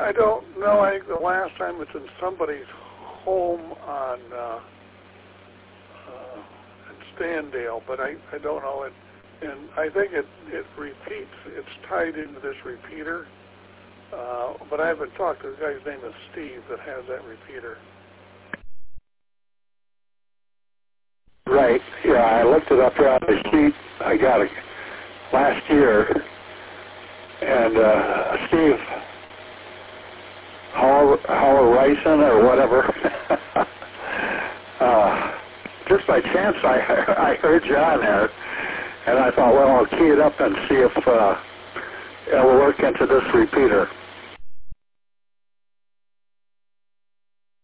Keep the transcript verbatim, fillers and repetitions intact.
I don't know. I think the last time it's in somebody's home on uh, uh, in Standale, but I, I don't know it. And I think it, it repeats. It's tied into this repeater. Uh, but I haven't talked to the guy's name is Steve that has that repeater. Right. Yeah, I looked it up here on the sheet. I got it last year. And uh, Steve Hall-Rison or whatever. uh, just by chance, I I heard you on there, and I thought, well, I'll key it up and see if uh, it'll work into this repeater.